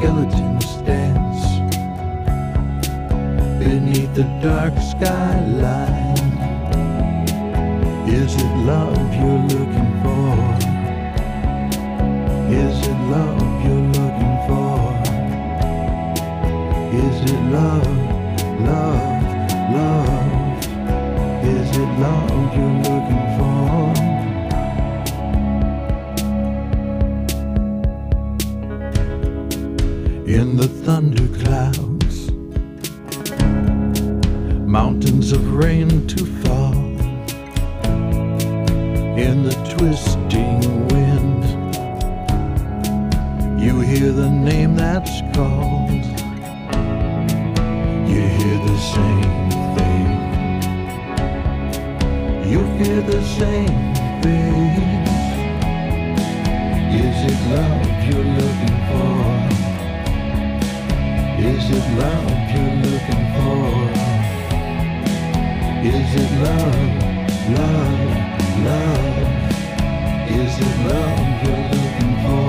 skeletons dance beneath the dark skyline. Is it love you're looking for? Is it love you're looking for? Is it love, love, love? Is it love you're looking for? In the thunderclouds, mountains of rain to fall. In the twisting wind, you hear the name that's called. You hear the same thing. You hear the same thing. Is it love you're looking for? Is it love you're looking for? Is it love, love, love? Is it love you're looking for?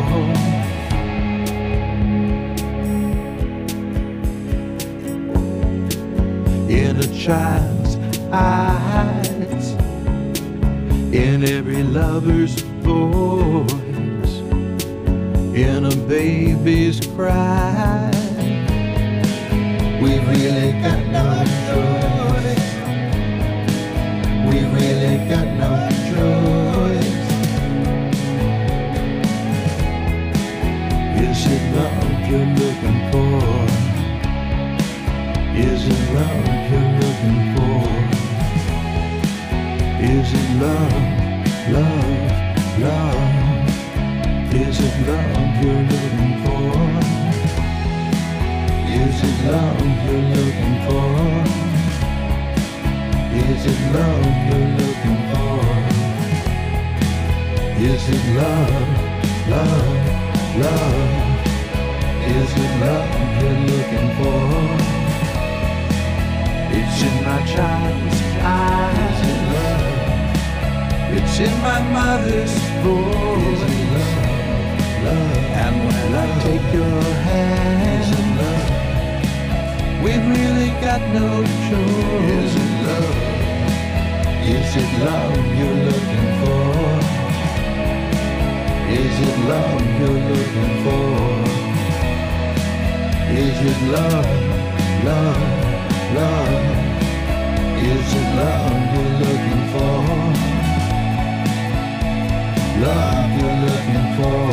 In a child's eyes, in every lover's voice, in a baby's cry, we really got no choice. We really got no choice. Is it love you're looking for? Is it love you're looking for? Is it love, love, love? Is it love you're looking for? Is it love you're looking for? Is it love you're looking for? Is it love, love, love? Is it love you're looking for? It's in my child's eyes. Is it love? It's in my mother's voice. Is it love, love? And when I take your hand, is it love? We've really got no choice. Is it love? Is it love you're looking for? Is it love you're looking for? Is it love, love, love? Is it love you're looking for? Love you're looking for?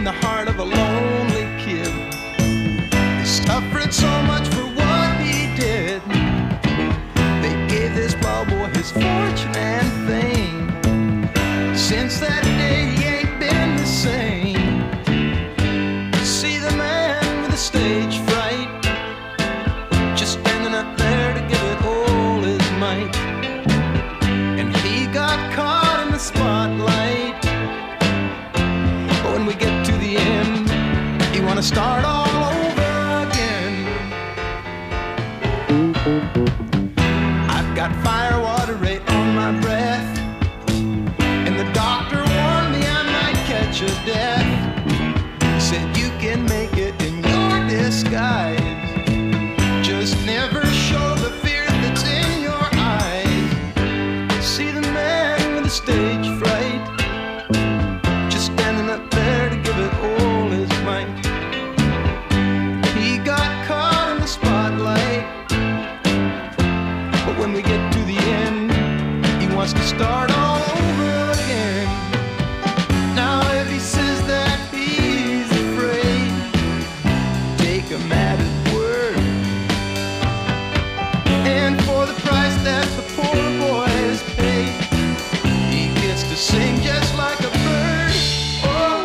the heart of a lonely kid. They suffered so much for what he did. They gave this wild boy his fortune and fame. Since that day he ain't been the same. See the man with the stage fright, just standing up there to give it all his might. And he got caught in the spotlight. But when we get to the end, you wanna start all over again. I've got fire water right on my breath, and the doctor warned me I might catch a death. He said you can make it in your disguise, just never show the fear that's in your eyes. See the man with the stage fright, just standing up there to give it all his might. He got caught in the spotlight, but when we get to the end, he wants to start all over again. Now if he says that he's afraid, take him at his word. And for the price that the poor boy has paid, he gets to sing just like a bird. Oh.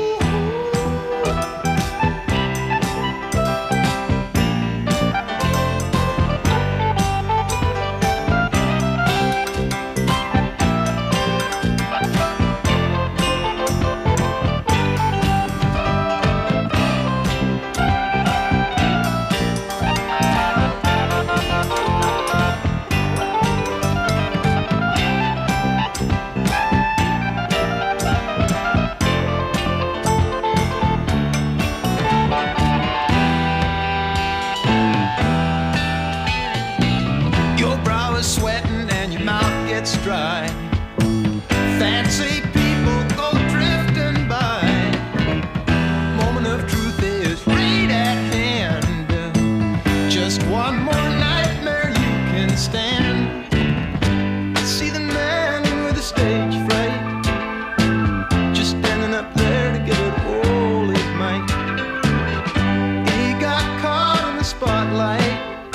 Your brow is sweating and your mouth gets dry. Fancy people go drifting by. Moment of truth is right at hand. Just one more nightmare you can stand. See the man with the stage fright, just standing up there to give it all his might. He got caught in the spotlight,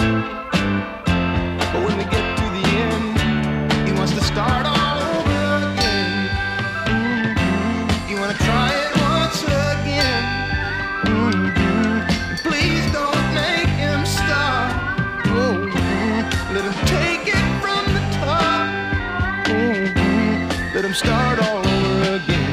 but when we get to the end, he wants to start all over again. You wanna try it once again. Please don't make him stop. Let him take it from the top. Let him start all over again.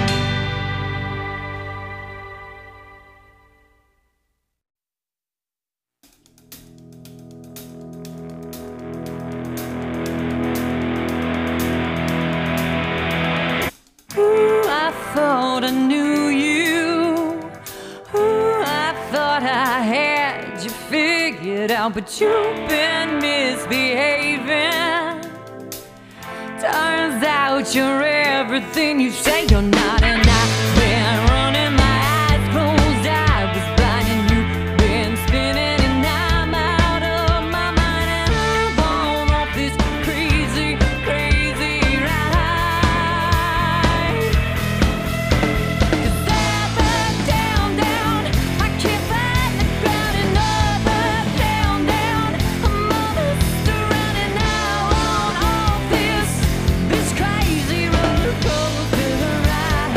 Ooh, I thought I knew you. Ooh, I thought I had you figured out, but you've been misbehaving. Turns out you're everything you say you're not, and I've been running my eyes closed. I was blind and you've been spinning, and I'm out of my mind, and I'm on off this crazy, crazy ride. 'Cause up, down, down, I can't find the ground, and up, down, down, I'm almost around, and now on off this crazy roller coaster ride.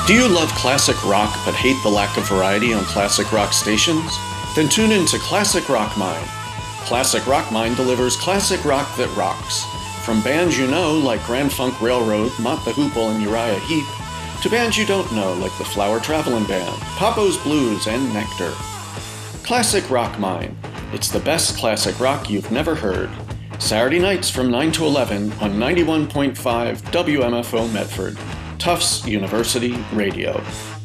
Do you love classic rock but hate the lack of variety on classic rock stations? Then tune in to Classic Rock Mine. Classic Rock Mine delivers classic rock that rocks. From bands you know like Grand Funk Railroad, Mott the Hoople, and Uriah Heep, to bands you don't know like the Flower Travelin' Band, Papo's Blues, and Nectar. Classic Rock Mine. It's the best classic rock you've never heard. Saturday nights from 9 to 11 on 91.5 WMFO Medford. Tufts University Radio.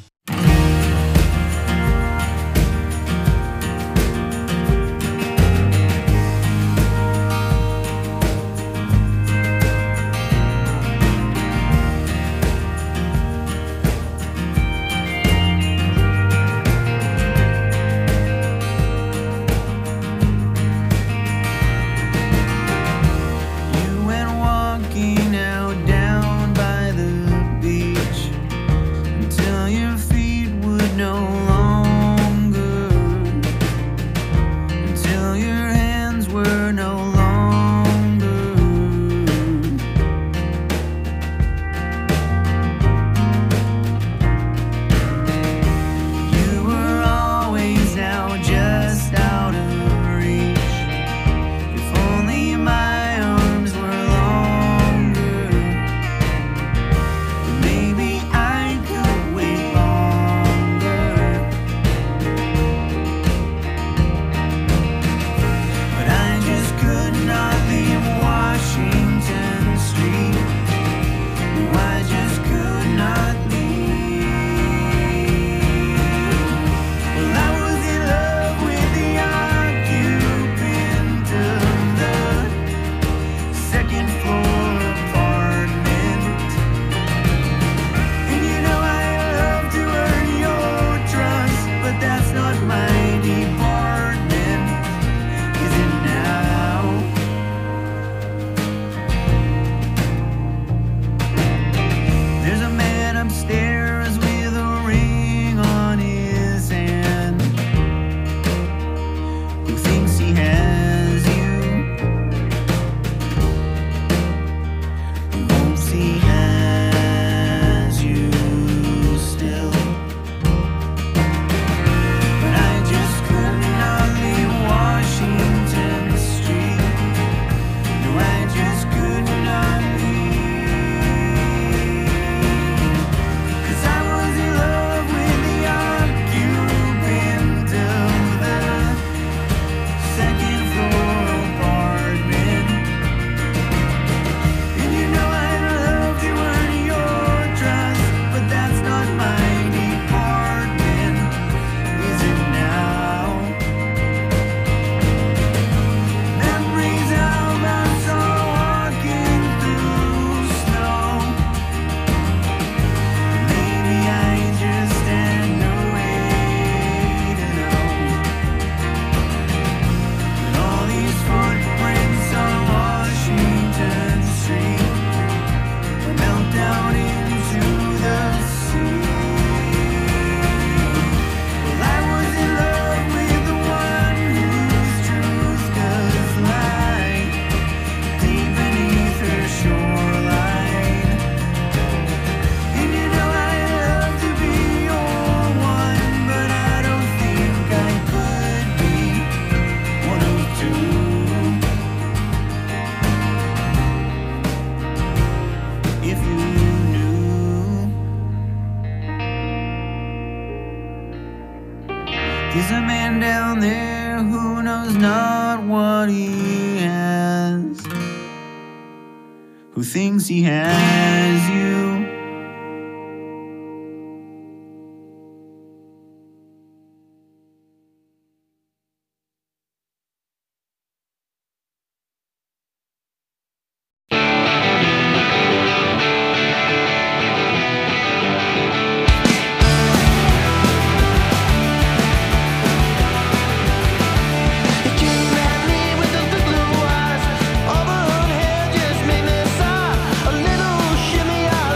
There's a man down there who knows not what he has, who thinks he has you. Shimmy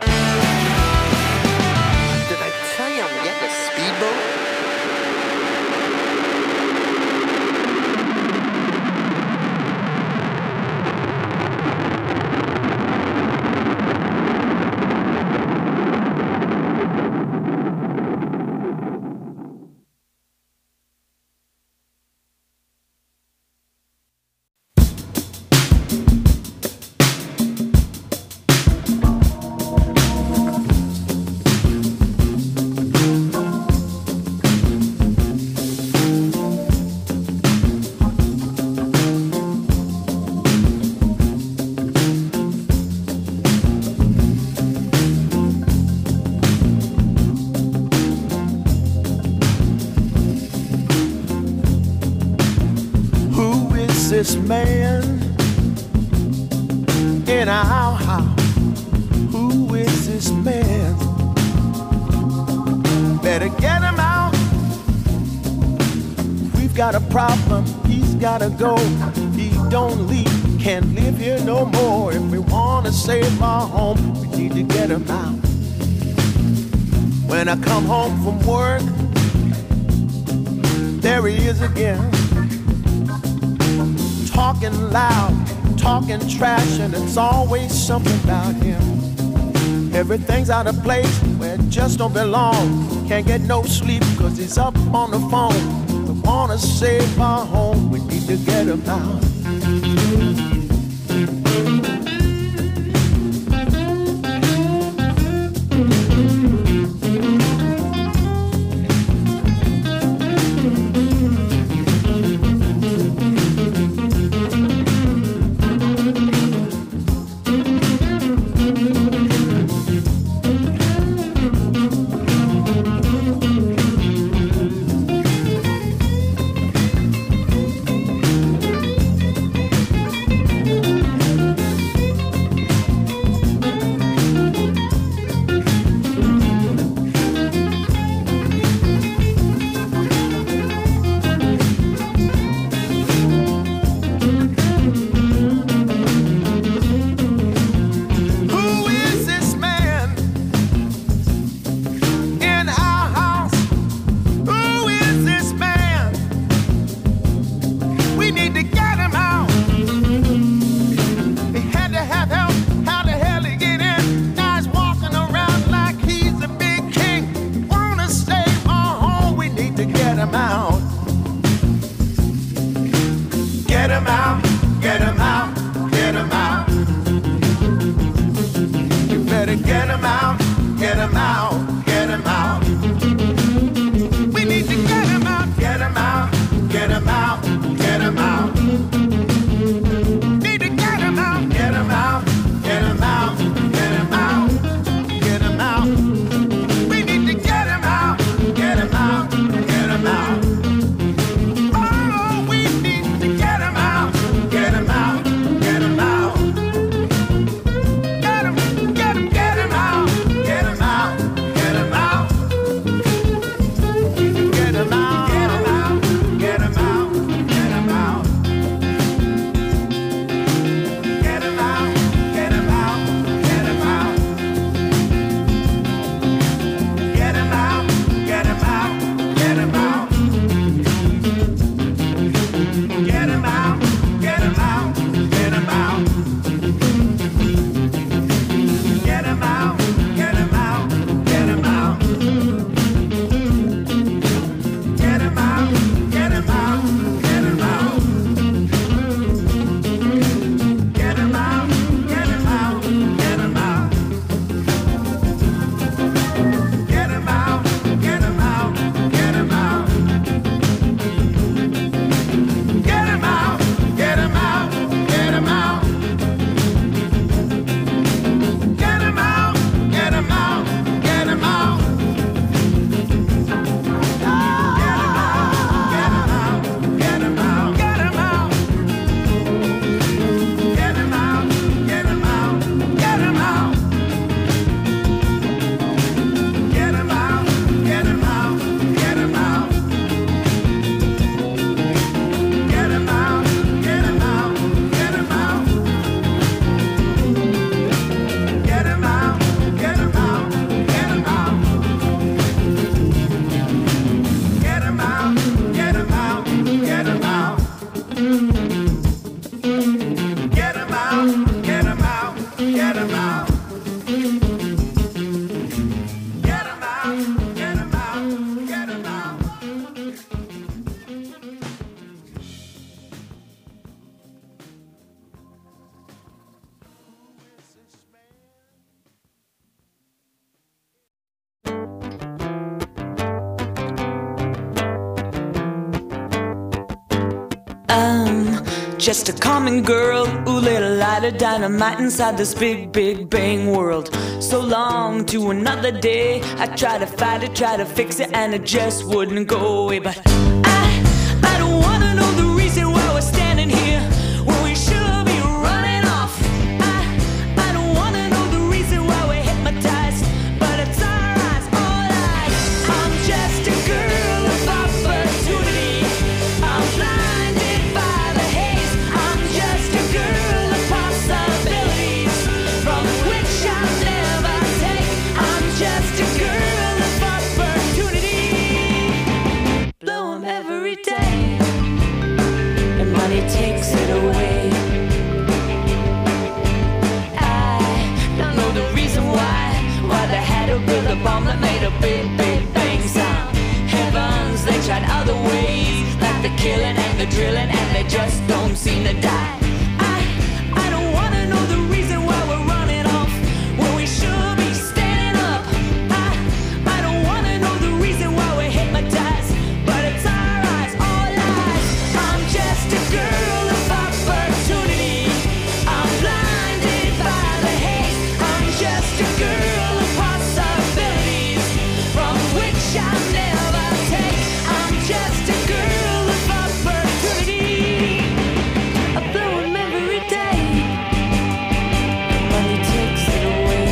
Did I tell you I'm getting a speedboat? This man in our house, who is this man? Better get him out. We've got a problem, he's gotta go. He don't leave, can't live here no more. If we wanna save our home, we need to get him out. When I come home from work, there he is again. Talking loud, talking trash, and it's always something about him. Everything's out of place where it just don't belong. Can't get no sleep cause he's up on the phone. We wanna save our home, we need to get him out. just a common girl who lit a light of dynamite inside this big, big bang world. So long to another day, I try to fight it, try to fix it, and it just wouldn't go away. But I don't wanna know the reason why we're standing here when we should be running off. I don't wanna know the reason why we're hypnotized, but it's our eyes, all eyes. I'm just a girl of opportunity. I'm blinded by the haze. I'm just a girl of possibilities from which I'll never take. I'm just a girl of opportunity. Blow 'em every day, and money takes it away. I don't know the reason why they had to build a bomb that made a big, big bang sound. Heavens, they tried other ways, like the killing and the drilling, and they just don't seem to die. I don't wanna know the reason why we're running off when we should be standing up. I don't wanna know the reason why we're hypnotized, but it's our eyes, all eyes. I'm just a girl of opportunity. I'm blinded by the haze. I'm just a girl of possibilities from which I'll never take. I'm just a girl of opportunity. I blow 'em every day, and money takes it away.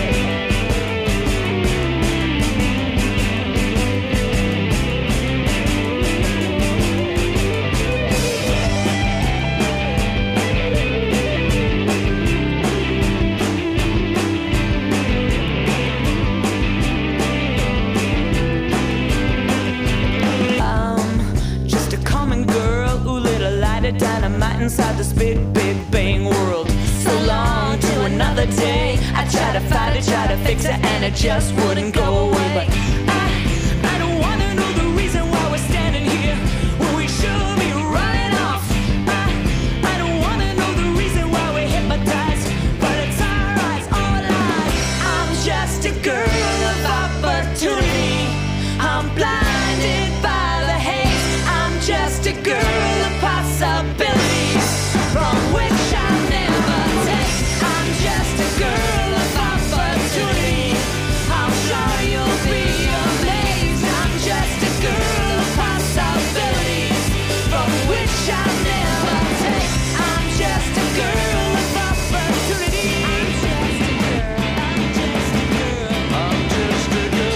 I'm just a common girl who lit a light of dynamite inside this big, big bang world. So long to another day, I try to fight it, try to fix it, and it just wouldn't go away. But I don't wanna know the reason why we're standing here when we should be running off. I don't wanna know the reason why we're hypnotized, but it's our eyes, all eyes. I'm just a girl of opportunity. I'm blinded by the haze. I'm just a girl of possibilities from which I'll never take. I'm just a girl of opportunity. I'm sure you'll be amazed. I'm just a girl of possibilities from which I'll never take. I'm just a girl of opportunity. I'm just a girl. I'm just a girl. I'm just a girl.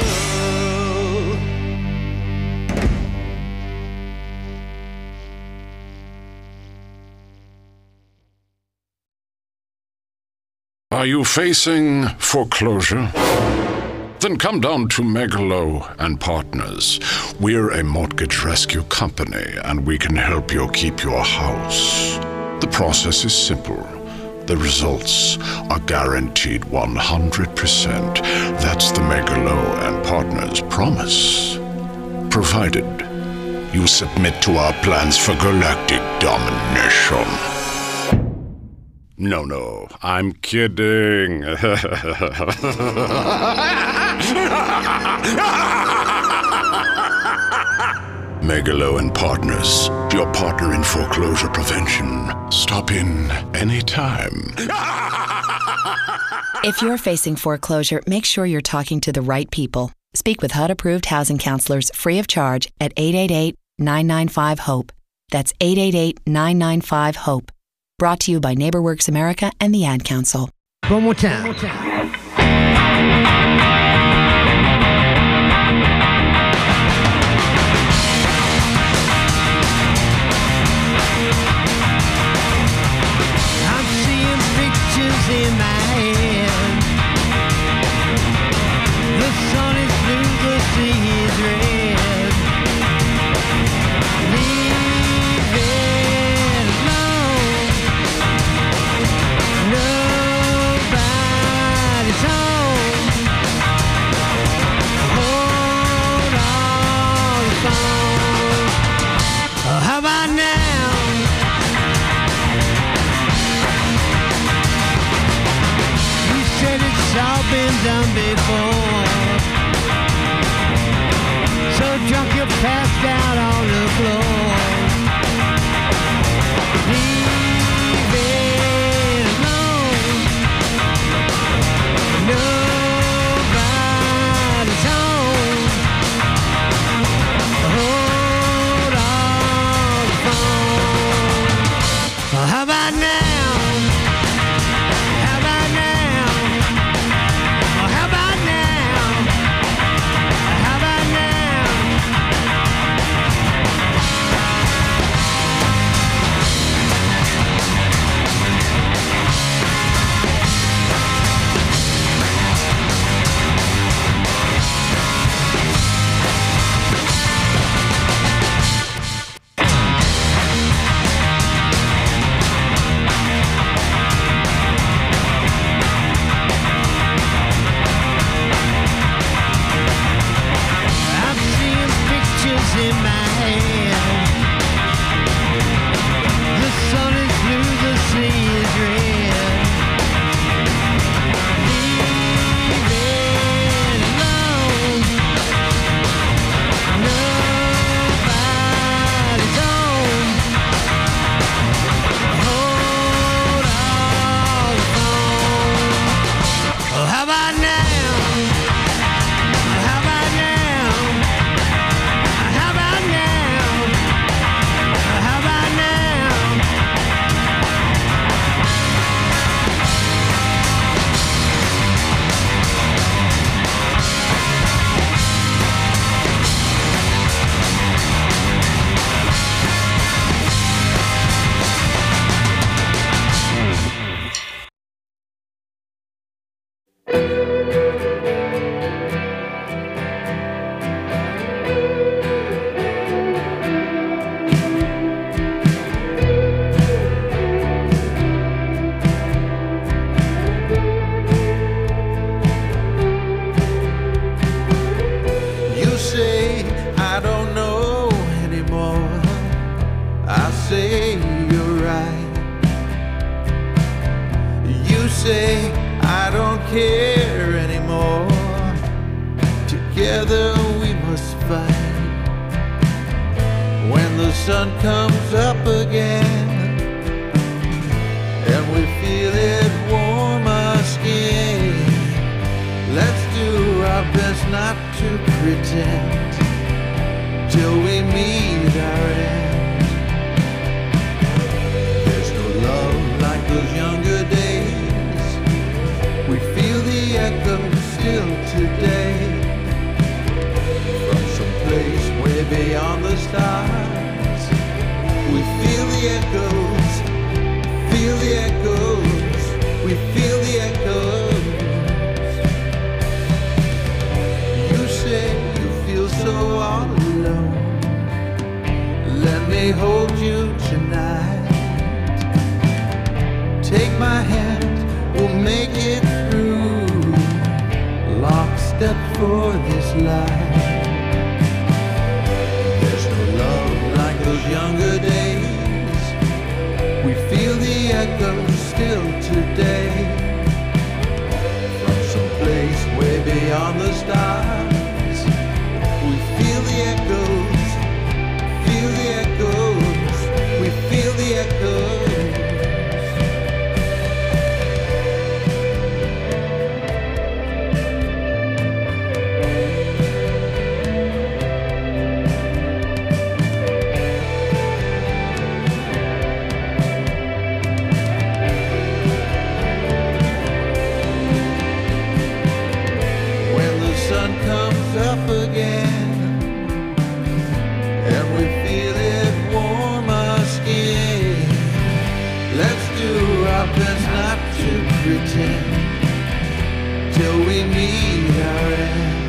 Are you facing foreclosure? Then come down to Megalo and Partners. We're a mortgage rescue company, and we can help you keep your house. The process is simple. The results are guaranteed 100%. That's the Megalo and Partners promise. Provided you submit to our plans for galactic domination. No, I'm kidding. Megalo and Partners, your partner in foreclosure prevention. Stop in anytime. If you're facing foreclosure, make sure you're talking to the right people. Speak with HUD-approved housing counselors free of charge at 888-995-HOPE. That's 888-995-HOPE. Brought to you by NeighborWorks America and the Ad Council. One more time. I'm seeing pictures in my head. The sun is blue, the sea is red. Leave it alone. Nobody's home. Hold on the phone. Oh, how about now? You said it's all been done before. So drunk you passed out on the floor. Leave say I don't care anymore. Together we must fight. When the sun comes up again and we feel it warm our skin, let's do our best not to pretend till we meet our end. There's no love like those younger days. We feel the echo still today. From some place way beyond the stars, we feel the echoes, feel the echoes, we feel the echoes. You say you feel so all alone. Let me hold you tonight. Take my hand, we'll make it through. Lockstep for this life. There's no love like those younger days. We feel the echoes still today. From some place way beyond the stars, we feel the echoes, feel the echoes, we feel the echoes. Up again and we feel it warm our skin. Let's do our best not to pretend till we meet our end.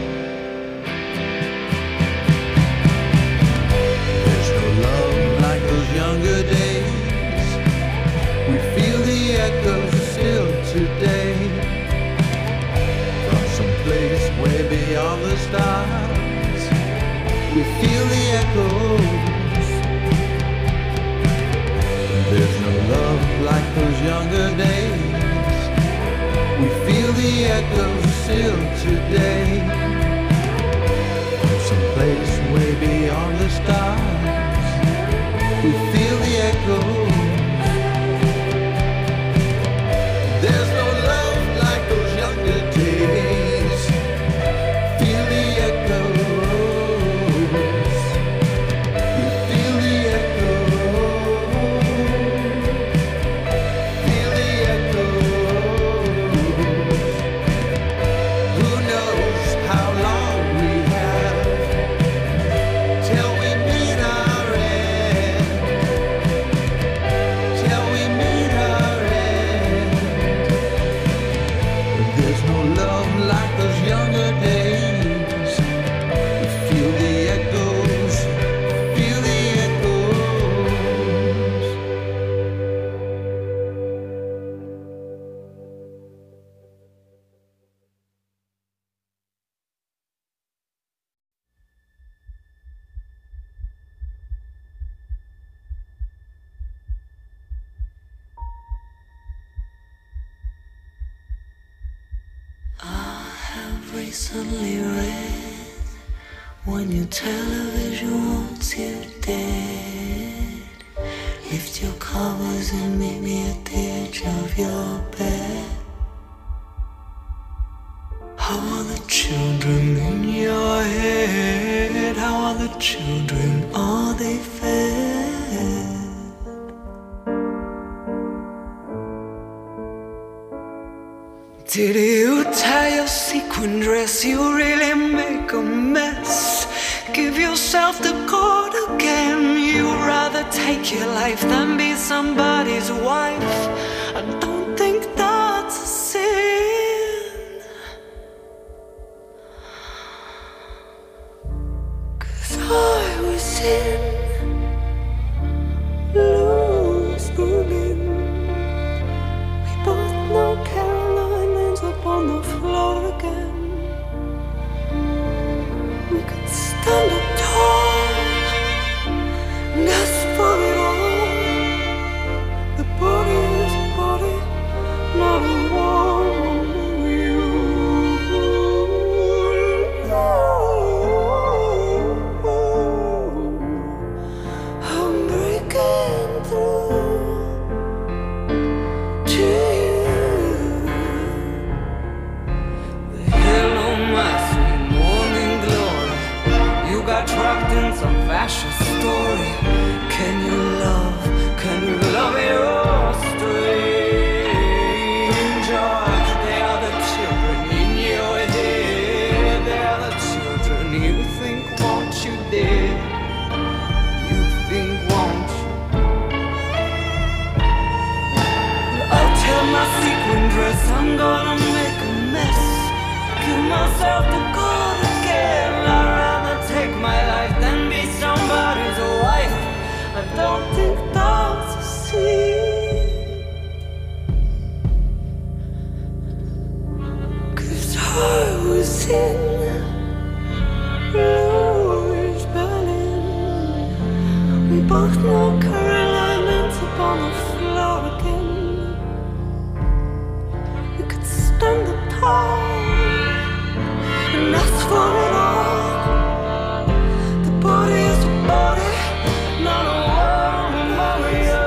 There's no love like those younger days. We feel the echoes still today. Place way beyond the stars, we feel the echoes. There's no love like those younger days. We feel the echoes still today. From some place way beyond the stars, we feel the echoes. There's no love like those younger days. Recently read when your television wants you dead. Lift your covers and meet me at the edge of your bed. How are the children in your head? How are the children? Are they fed? Did you tie your sequin dress? You really make a mess. Give yourself the cord again. You'd rather take your life than be somebody's wife. I don't think that's a sin. 'Cause I was in loose schooling. We both know Caroline ends up on the floor again. We could stand up tall and ask for it all. The body is a body, not a was in Rouge, Berlin. We both know Caroline's upon the floor again. We could stand apart and ask for it all. The body is a body, not a warrior.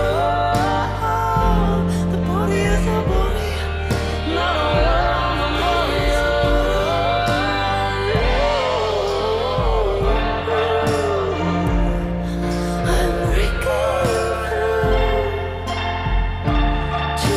The body is a body, not a warrior. I'm to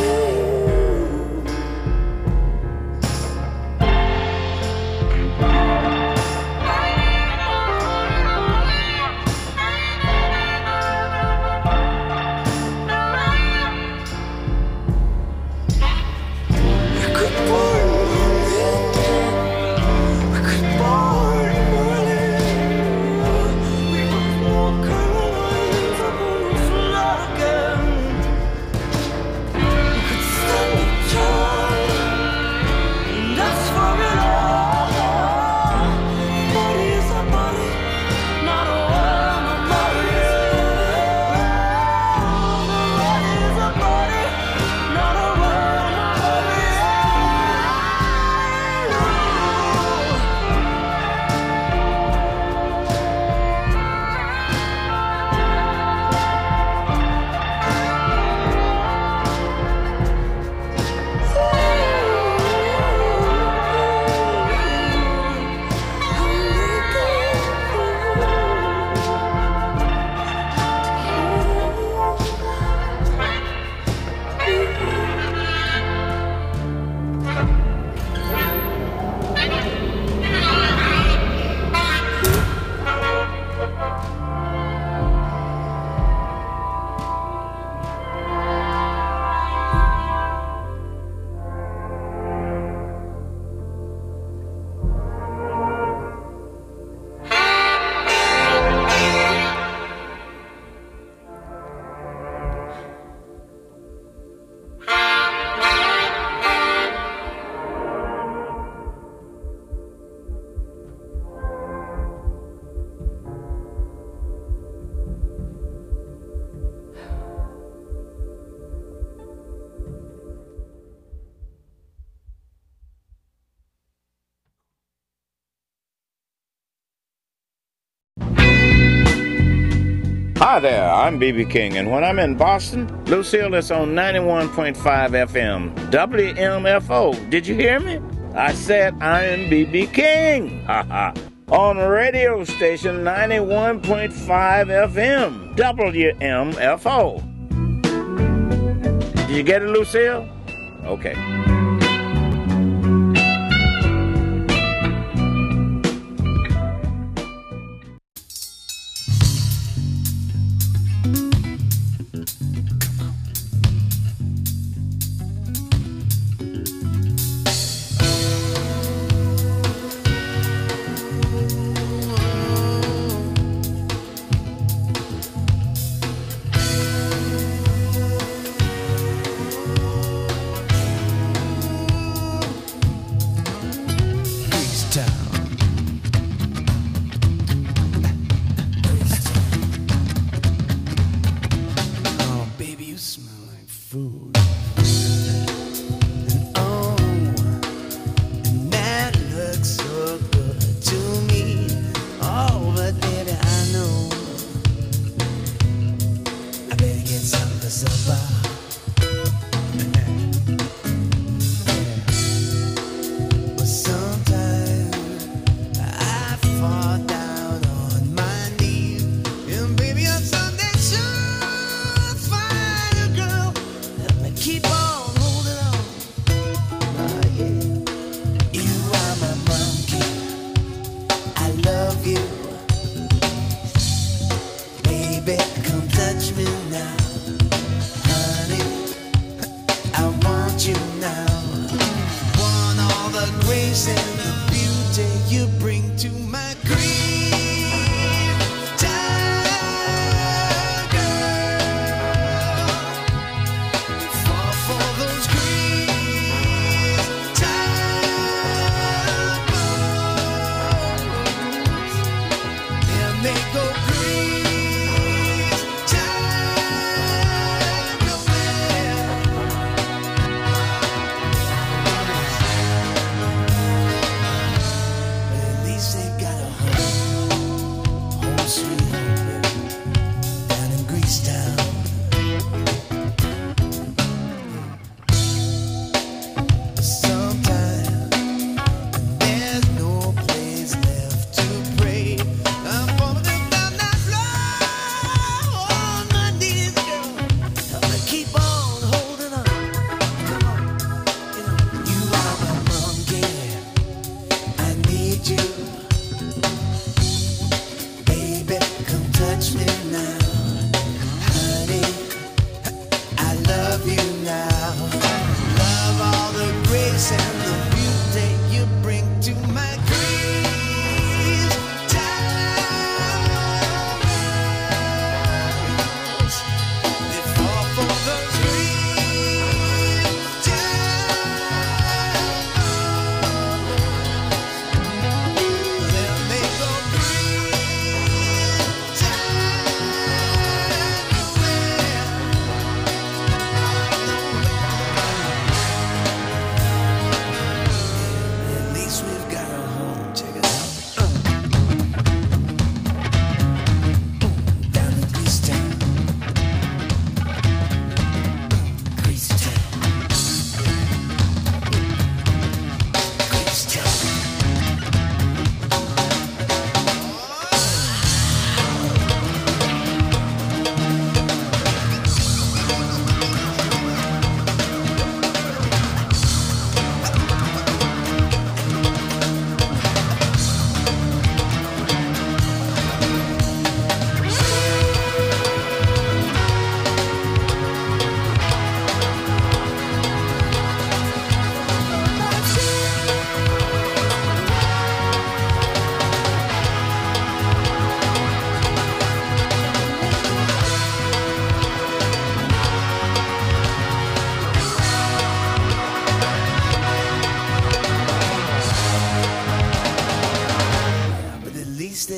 Hi there, I'm B.B. King, and when I'm in Boston, Lucille is on 91.5 FM, WMFO. Did you hear me? I said I am B.B. King. On radio station 91.5 FM, WMFO. Did you get it, Lucille? Okay.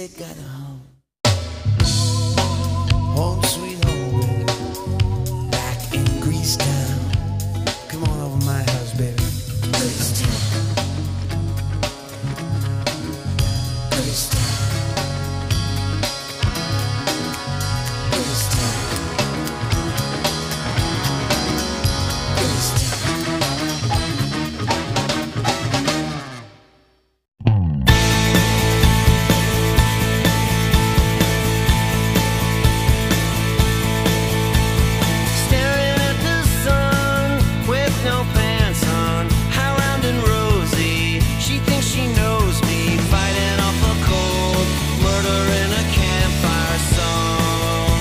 they got a home. Home sweet home, baby. Back in Grease Town. Come on over my house, baby. Grease Town. Grease Town. Grease Town. Grease Town. Staring at the sun with no pants on, how round and rosy. She thinks she knows me, fighting off a cold, murder in a campfire song.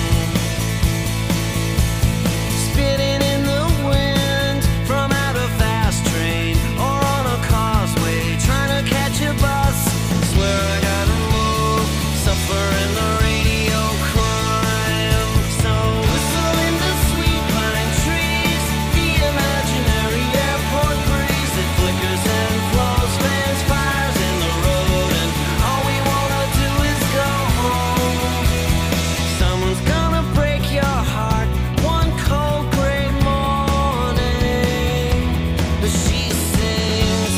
Spitting in the wind from out a fast train or on a causeway, trying to catch a bus. Swear I gotta move, suffering the radio crime. So whistle in the sweet pine trees, the imaginary airport breeze. It flickers and flows, fans fires in the road, and all we wanna do is go home. Someone's gonna break your heart one cold gray morning. But she sings.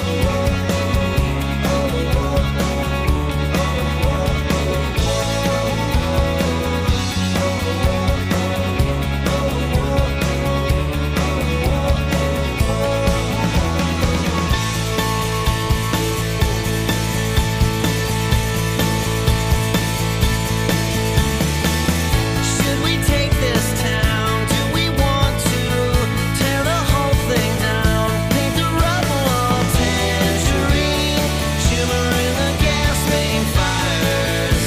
Should we take this town? Do we want to tear the whole thing down? Paint the rubble all tangerine, shimmer in the gas main fires.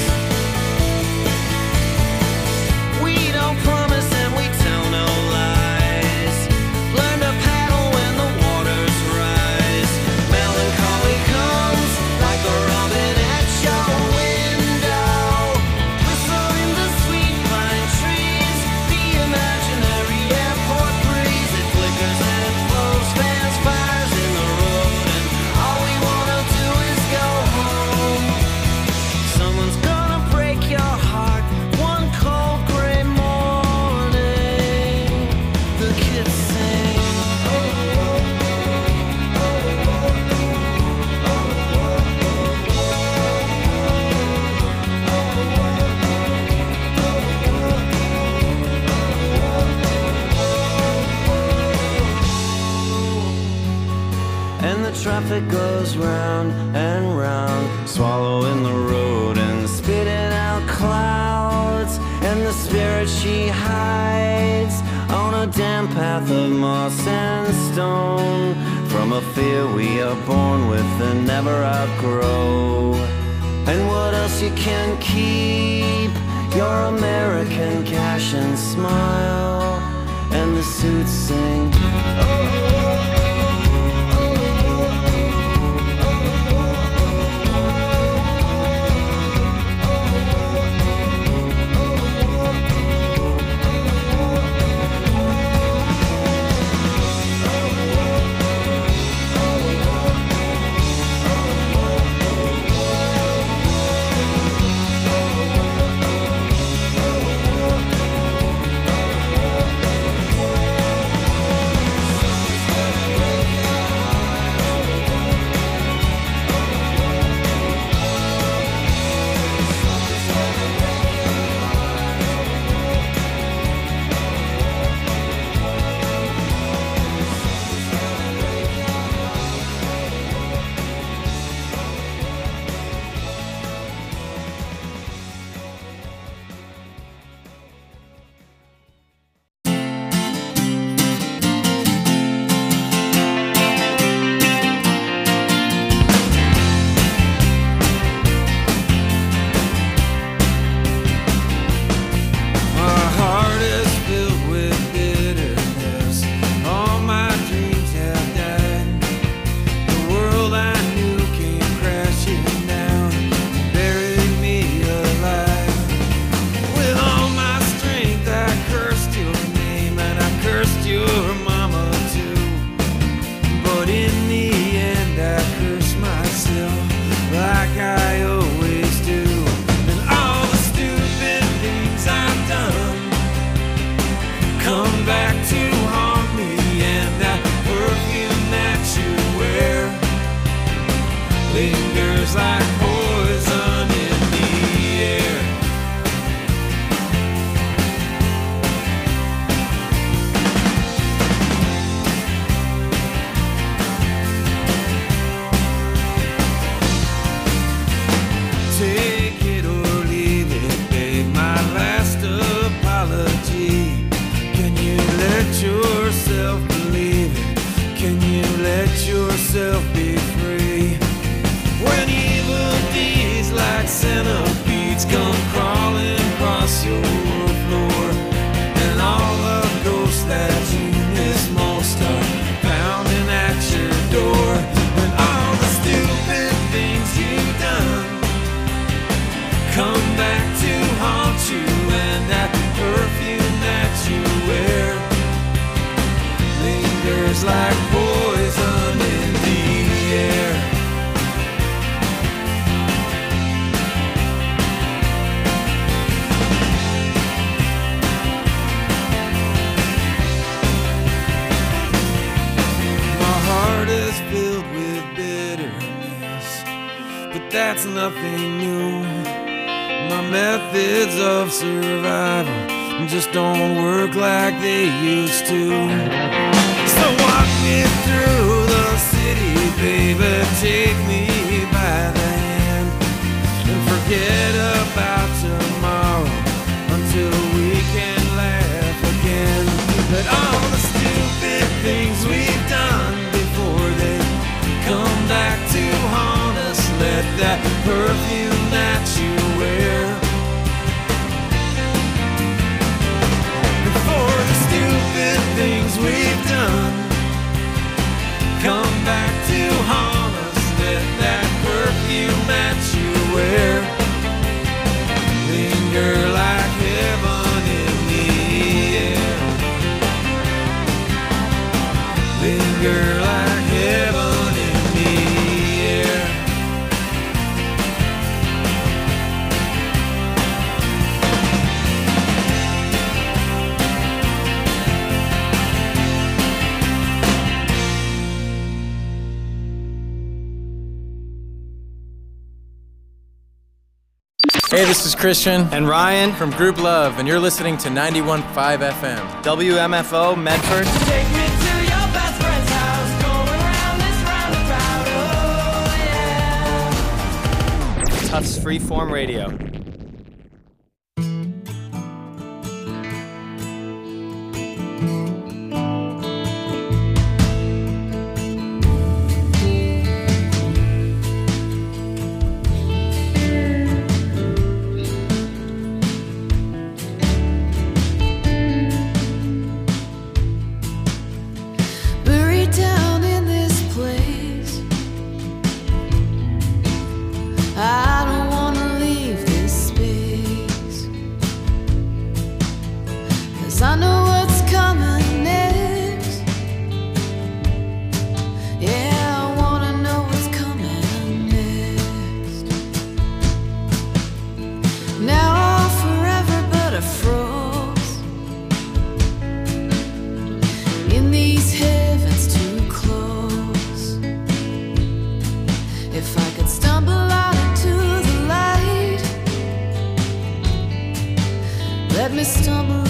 We don't promise and we tell no lies. Learn to paddle when the waters rise. Melancholy comes like a robin at your window. Whistle in the sweet pine trees, the imaginary airport breeze. It flickers and flows, fans fires in the road, and all we wanna do is go home. Someone's gonna break your heart one cold gray morning. The kids sing. And the traffic goes round and round, swallowing the road and spitting out clouds. And the spirit she hides on a damp path of moss and stone, from a fear we are born with and never outgrow. And what else you can keep? Your American cash and smile. And the suits sing. like I always do. lingers like poison in the air. Take it or leave it, babe, my last apology. Can you let yourself believe it? Can you let yourself be free? When evil deeds like centipedes come crawling across your floor, and all the ghosts that you miss most are pounding at your door, and all the stupid things you've done come back to haunt you, and that perfume that you wear lingers like poison in the air. My heart is filled with bitterness, but that's nothing new. My methods of survival just don't work like they used to. So walk me through the city, baby, take me by the hand, and forget about tomorrow until we can laugh again. But all the stupid things we've done before they come back to haunt us, let that perfume that you wear, before the stupid things we've done come back to haunt us, let that perfume that you wear linger like heaven in the air, linger like heaven in the air. Hey, this is Christian and Ryan from Group Love, and you're listening to 91.5 FM. WMFO, Medford. Take me to your best friend's house, going around this roundabout, oh yeah. Tufts Freeform Radio. Buried down in this place, I don't wanna leave this space, 'cause I know what's coming next. Yeah, I wanna know what's coming next. Now I'm forever but I froze in these heavens too close. If I could stumble out into the light, let me stumble